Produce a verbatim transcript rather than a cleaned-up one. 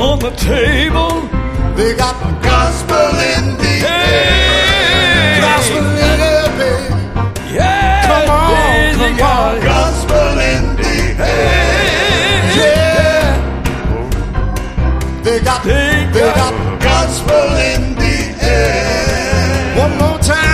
on the table. They got the gospel in the air. Gospel in the air, baby. Yeah, come on, they come got on. Gospel in the air. Yeah. They got, they they got, got gospel in the air. One more time.